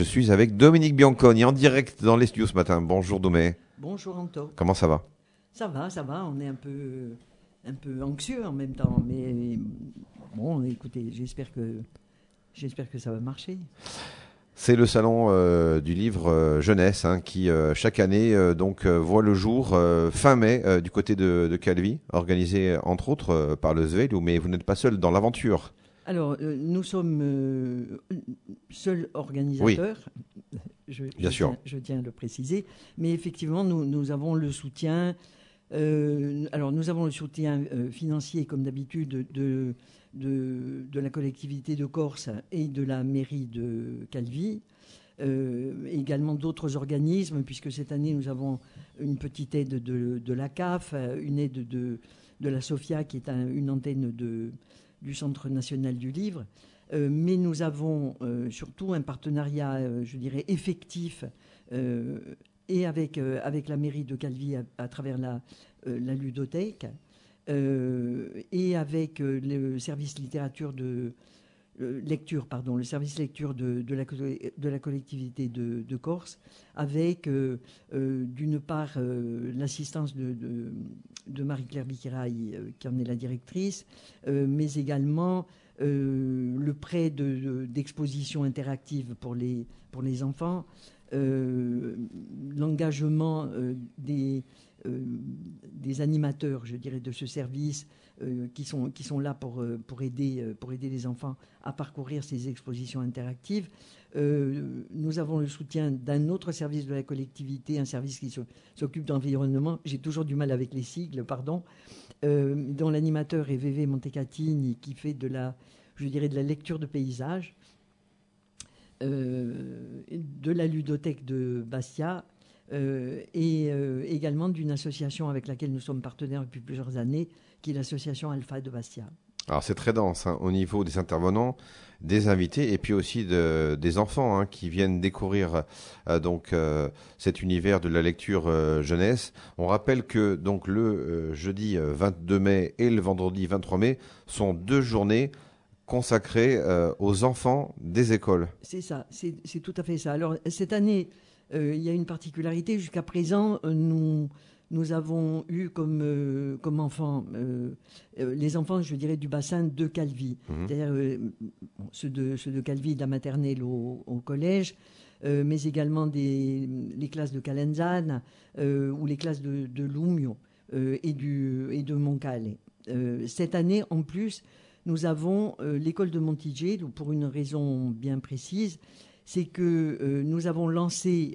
Je suis avec Dominique Bianconi en direct dans les studios ce matin. Bonjour Domé. Bonjour Anto. Comment ça va? Ça va. On est un peu anxieux en même temps, mais bon, écoutez, j'espère que ça va marcher. C'est le salon du livre jeunesse qui chaque année voit le jour fin mai du côté de Calvi, organisé entre autres par le SVEL, mais vous n'êtes pas seul dans l'aventure. Alors, nous sommes seuls organisateurs, bien sûr. Je tiens à le préciser, mais effectivement, nous avons le soutien. Nous avons le soutien financier, comme d'habitude, de la collectivité de Corse et de la mairie de Calvi, également d'autres organismes, puisque cette année, nous avons une petite aide de la CAF, une aide de la SOFIA, qui est une antenne du Centre national du livre. Mais nous avons surtout un partenariat, je dirais, effectif et avec la mairie de Calvi à travers la ludothèque et avec le service littérature le service lecture de la collectivité de Corse, avec d'une part l'assistance de Marie-Claire Biqueraille, qui en est la directrice, mais également le prêt d'expositions interactives pour les enfants, l'engagement des animateurs, je dirais, de ce service qui sont là pour aider les enfants à parcourir ces expositions interactives. Nous avons le soutien d'un autre service de la collectivité, un service qui s'occupe d'environnement. J'ai toujours du mal avec les sigles, pardon. Dont l'animateur est Vévé Montecatini, qui fait de la lecture de paysages, de la ludothèque de Bastia, et également d'une association avec laquelle nous sommes partenaires depuis plusieurs années, qui est l'association Alpha de Bastia. Alors c'est très dense au niveau des intervenants, des invités et puis aussi des enfants qui viennent découvrir cet univers de la lecture jeunesse. On rappelle que donc le jeudi 22 mai et le vendredi 23 mai sont 2 journées consacrées aux enfants des écoles. C'est ça, c'est tout à fait ça. Alors cette année, il y a une particularité. Jusqu'à présent, nous avons eu comme enfants les enfants, je dirais, du bassin de Calvi, c'est-à-dire ceux de Calvi, de la maternelle au collège, mais également les classes de Calenzane ou les classes de Lumio et de Moncale. Cette année, en plus, nous avons l'école de Montigier, pour une raison bien précise, c'est que nous avons lancé,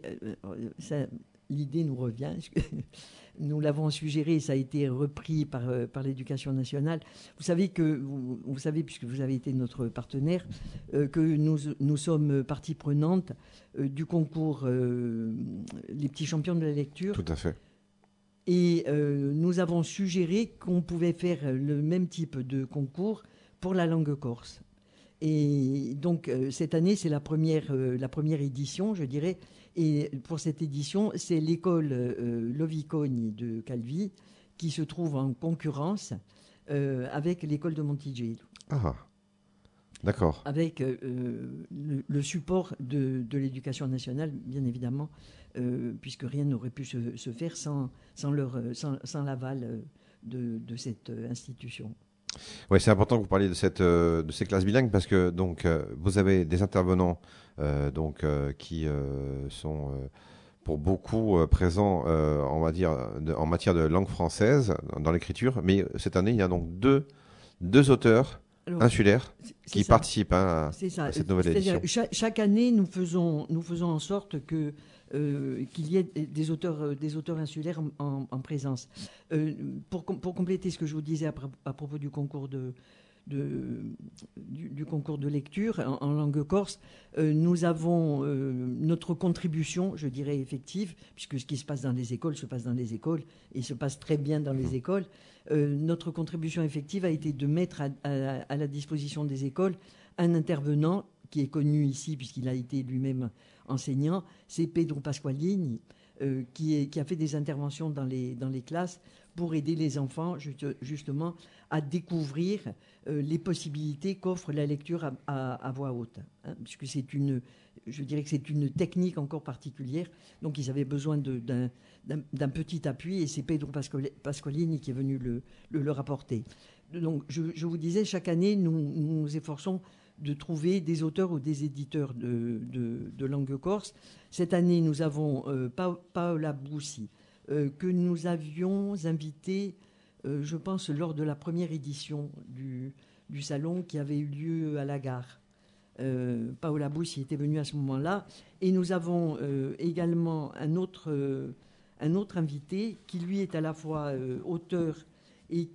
l'idée nous revient, nous l'avons suggéré, ça a été repris par l'Éducation nationale. Vous savez, puisque vous avez été notre partenaire, que nous sommes partie prenante du concours Les Petits Champions de la Lecture. Tout à fait. Et nous avons suggéré qu'on pouvait faire le même type de concours pour la langue corse. Et donc, cette année, c'est la première édition, je dirais. Et pour cette édition, c'est l'école Loviconi de Calvi qui se trouve en concurrence avec l'école de Montigiello. Ah, d'accord. Avec le support de l'Éducation nationale, bien évidemment, puisque rien n'aurait pu se faire sans l'aval de cette institution. Oui, c'est important que vous parliez de ces classes bilingues parce que vous avez des intervenants qui sont pour beaucoup présents, on va dire, en matière de langue française dans l'écriture. Mais cette année, il y a donc deux auteurs insulaires qui participent à cette nouvelle édition. Chaque année, nous faisons en sorte qu'il y ait des auteurs insulaires en présence. Pour compléter ce que je vous disais à propos du concours du concours de lecture en langue corse, nous avons notre contribution, je dirais, effective, puisque ce qui se passe dans les écoles se passe dans les écoles et se passe très bien dans les écoles. Notre contribution effective a été de mettre à la disposition des écoles un intervenant qui est connu ici puisqu'il a été lui-même enseignant, c'est Pedro Pasqualini, qui a fait des interventions dans les classes pour aider les enfants justement à découvrir les possibilités qu'offre la lecture à voix haute. Puisque je dirais que c'est une technique encore particulière. Donc ils avaient besoin d'un petit appui et c'est Pedro Pasqualini qui est venu le rapporter. Donc je vous disais, chaque année, nous nous efforçons de trouver des auteurs ou des éditeurs de langue corse. Cette année, nous avons Paola Bussi, que nous avions invité, je pense, lors de la première édition du salon qui avait eu lieu à la gare. Paola Bussi était venue à ce moment-là. Et nous avons également un autre invité qui, lui, est à la fois auteur et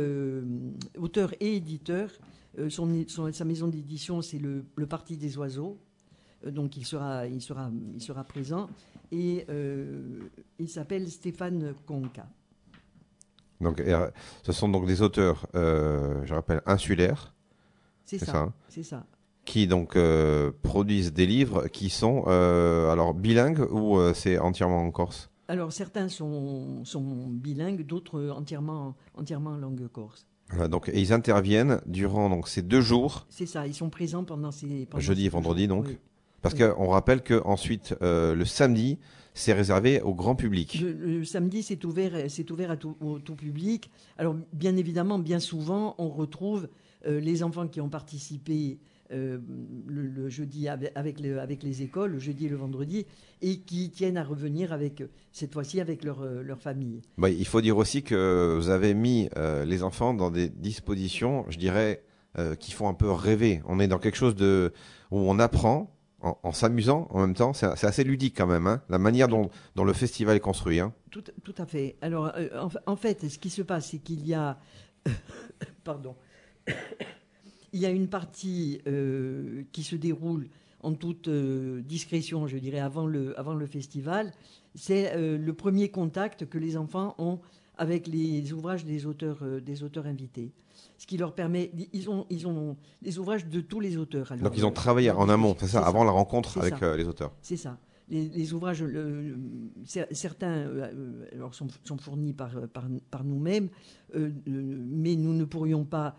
éditeur. Sa maison d'édition, c'est le Parti des Oiseaux. Donc il sera présent. Et il s'appelle Stéphane Conca. Donc, ce sont donc des auteurs, je rappelle, insulaires. C'est ça. C'est ça. Qui donc produisent des livres qui sont alors bilingues ou c'est entièrement en corse? Alors certains sont bilingues, d'autres entièrement en langue corse. Voilà, donc, et ils interviennent durant donc, ces 2 jours. C'est ça, ils sont présents pendant jeudi et vendredi jours. donc. Oui. Parce qu'on rappelle qu'ensuite, le samedi, c'est réservé au grand public. Le samedi, c'est ouvert au tout public. Alors, bien évidemment, bien souvent, on retrouve les enfants qui ont participé le jeudi avec les écoles, le jeudi et le vendredi, et qui tiennent à revenir cette fois-ci avec leur famille. Bah, il faut dire aussi que vous avez mis les enfants dans des dispositions, je dirais, qui font un peu rêver. On est dans quelque chose où on apprend en s'amusant en même temps. C'est assez ludique quand même, hein, la manière dont le festival est construit. Hein. Tout à fait. Alors, en fait, ce qui se passe, c'est qu'il y a... Pardon. Il y a une partie qui se déroule en toute discrétion, je dirais, avant le festival. C'est le premier contact que les enfants ont avec les ouvrages des auteurs invités. Ce qui leur permet... Ils ont les ouvrages de tous les auteurs. Alors, donc ils ont travaillé en amont, c'est ça, avant la rencontre avec les auteurs. C'est ça. Les ouvrages, certains alors sont fournis par nous-mêmes, mais nous ne pourrions pas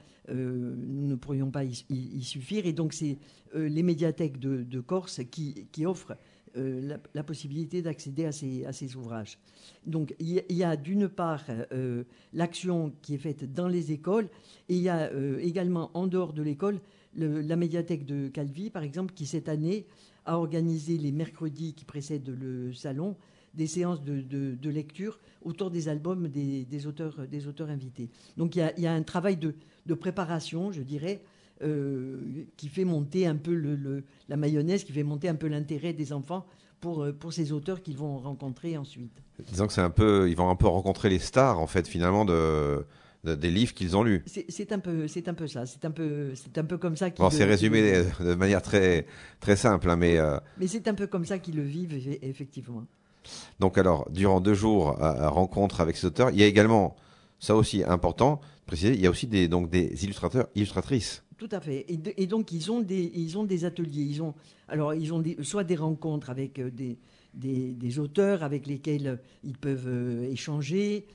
y suffire. Et donc c'est les médiathèques de Corse qui offrent la possibilité d'accéder à ces ouvrages. Donc il y a d'une part l'action qui est faite dans les écoles, et il y a également en dehors de l'école la médiathèque de Calvi, par exemple, qui cette année a organisé les mercredis qui précèdent le salon des séances de lecture autour des albums des auteurs invités. Donc il y a un travail de préparation, je dirais, qui fait monter un peu la mayonnaise, qui fait monter un peu l'intérêt des enfants pour ces auteurs qu'ils vont rencontrer ensuite. Disons que ils vont un peu rencontrer les stars, en fait, finalement, des livres qu'ils ont lus. C'est un peu ça. C'est un peu comme ça. C'est résumé de manière très, très simple, hein, mais c'est un peu comme ça qu'ils le vivent, effectivement. Donc alors, durant 2 jours à rencontre avec ces auteurs, il y a également, ça aussi important de préciser, il y a aussi des illustrateurs, illustratrices. Tout à fait. Et donc ils ont des ateliers. Ils ont soit des rencontres avec des auteurs avec lesquels ils peuvent échanger.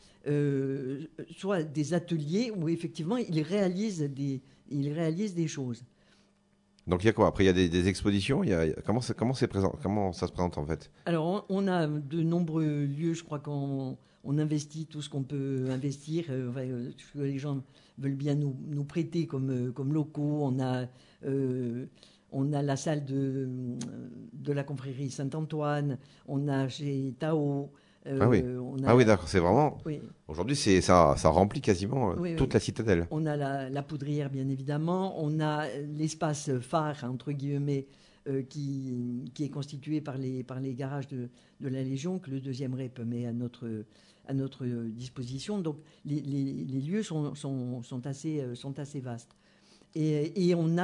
Soit des ateliers où effectivement ils réalisent des choses. Donc il y a quoi? Après il y a des expositions. Comment ça se présente en fait? Alors on a de nombreux lieux. Je crois qu'on investit tout ce qu'on peut investir. Les gens veulent bien nous prêter comme locaux. On a la salle de la confrérie Saint-Antoine. On a chez Tao. Oui, d'accord, c'est vraiment... Oui. Aujourd'hui, ça remplit quasiment toute la citadelle. On a la poudrière, bien évidemment. On a l'espace phare, entre guillemets, qui est constitué par les garages de la Légion, que le 2e REP met à notre disposition. Donc, les lieux sont assez vastes. Et on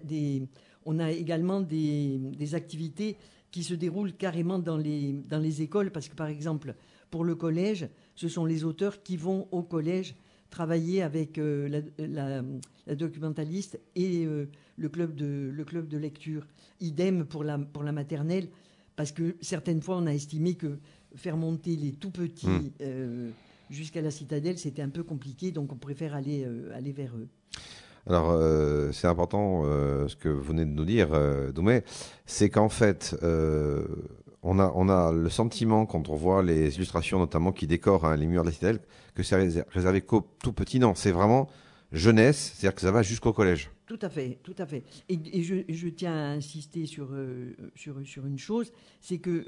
a également des activités qui se déroulent carrément dans les écoles, parce que par exemple, pour le collège, ce sont les auteurs qui vont au collège travailler avec la documentaliste et le club de lecture. Idem pour la maternelle, parce que certaines fois, on a estimé que faire monter les tout petits jusqu'à la citadelle, c'était un peu compliqué, donc on préfère aller vers eux. Alors, c'est important ce que vous venez de nous dire, Doumé, c'est qu'en fait, on a le sentiment, quand on voit les illustrations notamment qui décorent hein, les murs de la citadelle, que c'est réservé qu'aux tout petits. Non, c'est vraiment jeunesse, c'est-à-dire que ça va jusqu'au collège. Tout à fait, tout à fait. Et je tiens à insister sur une chose, c'est que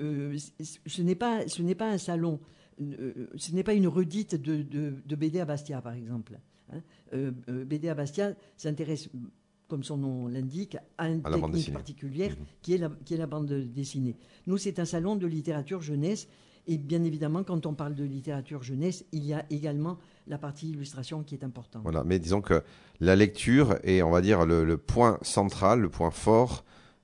ce n'est pas un salon, ce n'est pas une redite de BD à Bastia, par exemple. Hein. BD à Bastia s'intéresse, comme son nom l'indique, à une À la bande technique dessinée. particulière Mhm. qui est la bande dessinée. Nous, c'est un salon de littérature jeunesse. Et bien évidemment, quand on parle de littérature jeunesse, il y a également la partie illustration qui est importante. Voilà, mais disons que la lecture est, on va dire, le point central, le point fort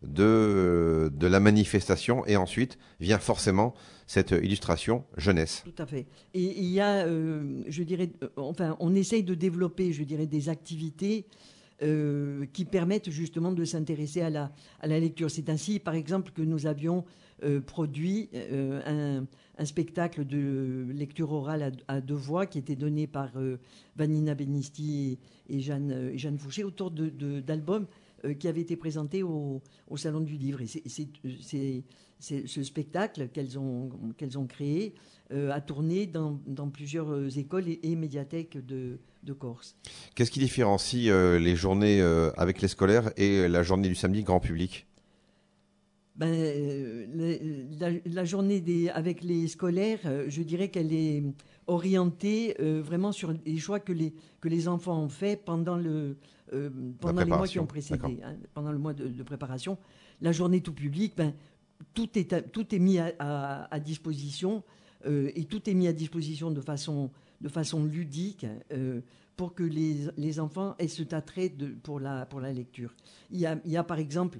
de la manifestation, et ensuite vient forcément cette illustration jeunesse. Tout à fait. Et il y a, je dirais, enfin, on essaye de développer, je dirais, des activités qui permettent justement de s'intéresser à la lecture. C'est ainsi, par exemple, que nous avions produit un spectacle de lecture orale à deux voix qui était donné par Vanina Benisti et Jeanne Fouché autour d'albums qui avaient été présentés au Salon du Livre. Et ce spectacle qu'elles ont créé a tourné dans plusieurs écoles et médiathèques de Corse. Qu'est-ce qui différencie les journées avec les scolaires et la journée du samedi grand public? Ben, la journée avec les scolaires, je dirais qu'elle est orientée vraiment sur les choix que les enfants ont fait pendant les mois qui ont précédé, hein, pendant le mois de préparation. La journée tout public, ben, tout est mis à disposition et tout est mis à disposition de façon ludique pour que les enfants aient cet attrait pour la lecture. Il y a par exemple,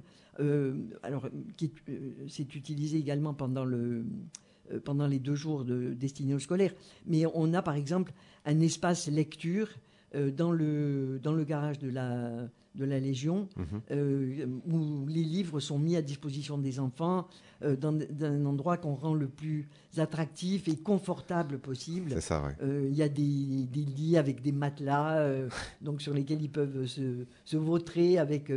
c'est utilisé également pendant les 2 jours destinés aux scolaires, mais on a par exemple un espace lecture dans le garage de la Légion, où les livres sont mis à disposition des enfants dans un endroit qu'on rend le plus attractif et confortable possible. C'est ça, oui. Il y a des lits avec des matelas donc sur lesquels ils peuvent se vautrer avec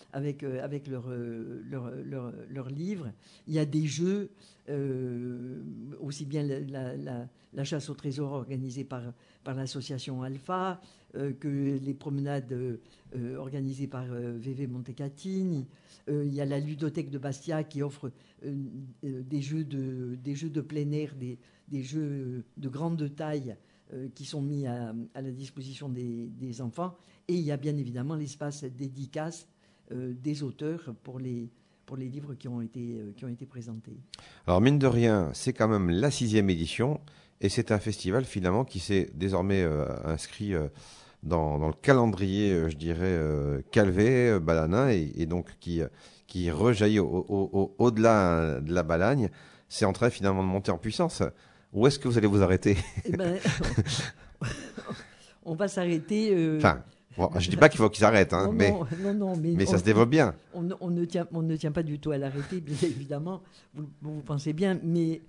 leurs livres. Il y a des jeux, aussi bien la chasse au trésor organisée par l'association Alpha, que les promenades organisées par VV Montecatini. Il y a la ludothèque de Bastia qui offre des jeux de plein air, des jeux de grande taille qui sont mis à la disposition des enfants. Et il y a bien évidemment l'espace dédicace des auteurs pour les livres qui ont été présentés. Alors, mine de rien, c'est quand même la 6e édition, et c'est un festival finalement qui s'est désormais inscrit dans le calendrier, je dirais, Calvé, Balanin, et donc qui rejaillit au-delà de la Balagne. C'est en train finalement de monter en puissance. Où est-ce que vous allez vous arrêter? Eh ben, on va s'arrêter. Enfin, bon, je dis pas qu'il faut qu'ils s'arrêtent, hein, non, mais ça se développe bien. On ne tient pas du tout à l'arrêter, bien évidemment. Vous pensez bien, mais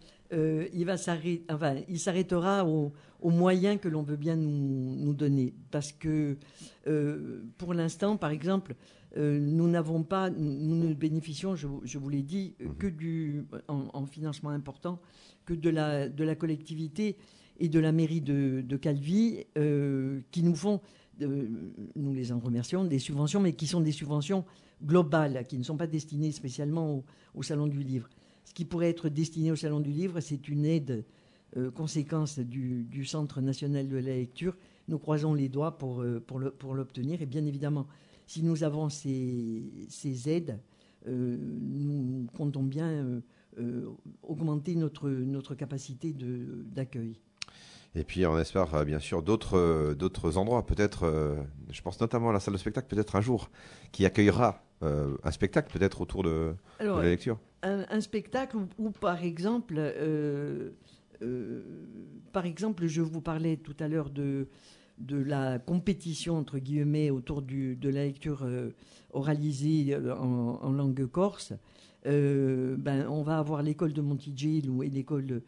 il s'arrêtera aux moyens que l'on veut bien nous donner, parce que pour l'instant, par exemple, nous ne bénéficions, je vous l'ai dit, que en financement important, que de la collectivité et de la mairie de Calvi, qui nous font, nous les en remercions, des subventions, mais qui sont des subventions globales, qui ne sont pas destinées spécialement au Salon du Livre. Ce qui pourrait être destiné au Salon du Livre, c'est une aide conséquence du Centre national de la lecture. Nous croisons les doigts pour l'obtenir. Et bien évidemment, si nous avons ces aides, nous comptons bien augmenter notre capacité d'accueil. Et puis on espère bien sûr d'autres endroits, peut-être, je pense notamment à la salle de spectacle, peut-être un jour, qui accueillera un spectacle peut-être autour de la lecture. Un spectacle où par exemple, je vous parlais tout à l'heure de la compétition, entre guillemets, autour de la lecture oralisée en langue corse. On va avoir l'école de Montigello et l'école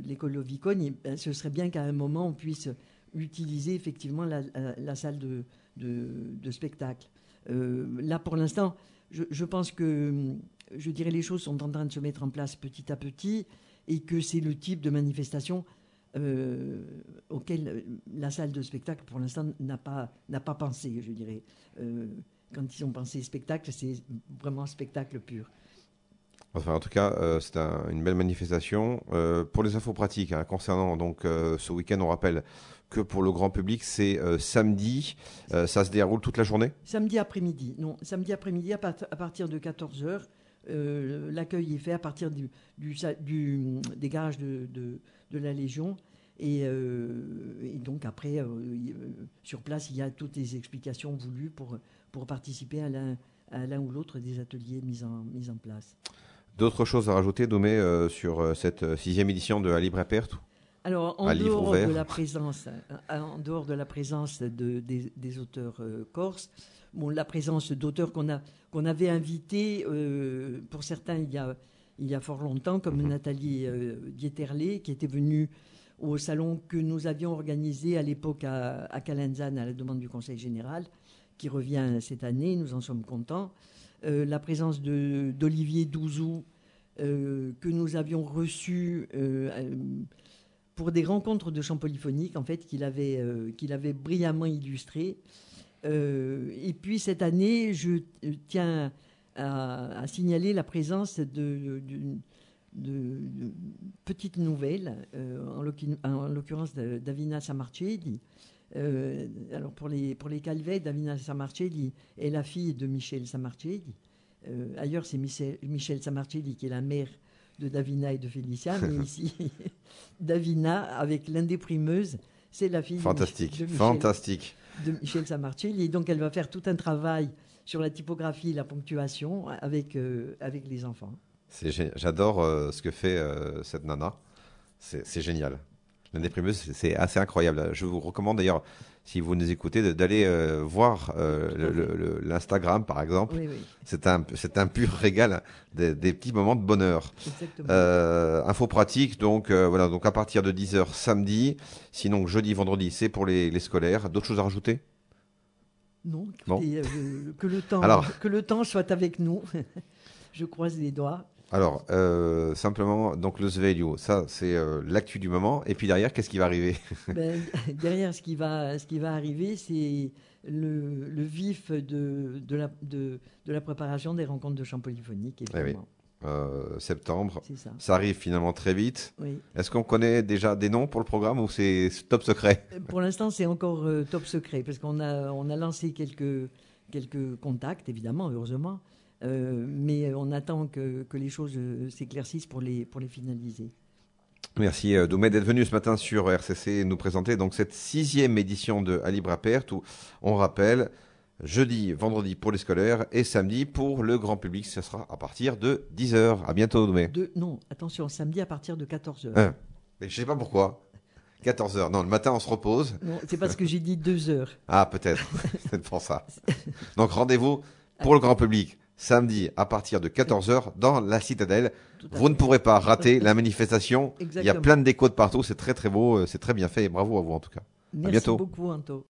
Ovicogne. Ce serait bien qu'à un moment, on puisse utiliser effectivement la salle de de spectacle. Là, pour l'instant, je pense que, je dirais, les choses sont en train de se mettre en place petit à petit et que c'est le type de manifestation auquel la salle de spectacle, pour l'instant, n'a pas pensé, je dirais. Quand ils ont pensé spectacle, c'est vraiment spectacle pur. Enfin, en tout cas, c'est une belle manifestation. Pour les infos pratiques, concernant donc ce week-end, on rappelle que pour le grand public, c'est samedi. Ça se déroule toute la journée ? Samedi après-midi. Non, samedi après-midi à partir de 14h. L'accueil est fait à partir des garages de la Légion. Et donc après, sur place, il y a toutes les explications voulues pour participer à l'un ou l'autre des ateliers mis en place. D'autres choses à rajouter, Domé, sur cette 6e édition de À Libre et à Perte ? Alors, en dehors de la présence des auteurs corses, la présence d'auteurs qu'on avait invités, pour certains il y a fort longtemps, comme Nathalie Dieterlé, qui était venue au salon que nous avions organisé à l'époque à Calenzane à la demande du Conseil général, qui revient cette année, nous en sommes contents. La présence d'Olivier Douzou, que nous avions reçu pour des rencontres de chant polyphonique, en fait, qu'il avait brillamment illustré. Et puis cette année, je tiens à signaler la présence d'une petite nouvelle, en l'occurrence de Davina Samarcelli. Alors pour les Calvets, Davina Samarcelli est la fille de Michel Samarcelli. Ailleurs, c'est Michel Samarcelli qui est la mère de Davina et de Félicia, mais ici, Davina, avec l'indéprimeuse, c'est la fille de Michel Samarcelli. Et donc, elle va faire tout un travail sur la typographie et la ponctuation avec les enfants. J'adore ce que fait cette nana. C'est génial. L'indéprimeuse, c'est assez incroyable. Je vous recommande d'ailleurs, si vous nous écoutez, d'aller voir l'Instagram, par exemple. Oui, oui. C'est un pur régal, des petits moments de bonheur. Info pratique, donc voilà, donc à partir de 10h samedi. Sinon, jeudi, vendredi, c'est pour les scolaires. D'autres choses à rajouter ? Non, écoutez, que le temps soit avec nous. Je croise les doigts. Alors, simplement, donc le Svelio, ça c'est l'actu du moment. Et puis derrière, qu'est-ce qui va arriver ? Derrière, ce qui va arriver, c'est le vif de la préparation des rencontres de chant polyphonique, évidemment. Septembre, C'est ça. Ça arrive finalement très vite. Oui. Est-ce qu'on connaît déjà des noms pour le programme ou c'est top secret ? Pour l'instant, c'est encore top secret, parce qu'on a lancé quelques contacts, évidemment, heureusement. Mais on attend que les choses s'éclaircissent pour les finaliser. Merci Doumé d'être venu ce matin sur RCC nous présenter donc cette 6e édition de À Libre à Perte où on rappelle jeudi, vendredi pour les scolaires et samedi pour le grand public. Ce sera à partir de 10h. À bientôt Doumé. Non, attention, samedi à partir de 14h. Mais je sais pas pourquoi. 14h. Non, le matin on se repose. Non, c'est parce que j'ai dit 2h. Ah peut-être. C'est pour ça. Donc rendez-vous pour le grand public. Samedi à partir de 14h dans la Citadelle. Vous ne pourrez pas rater la manifestation. Exactement. Il y a plein de décos de partout. C'est très très beau. C'est très bien fait. Et bravo à vous en tout cas. Merci à bientôt. beaucoup, Anto.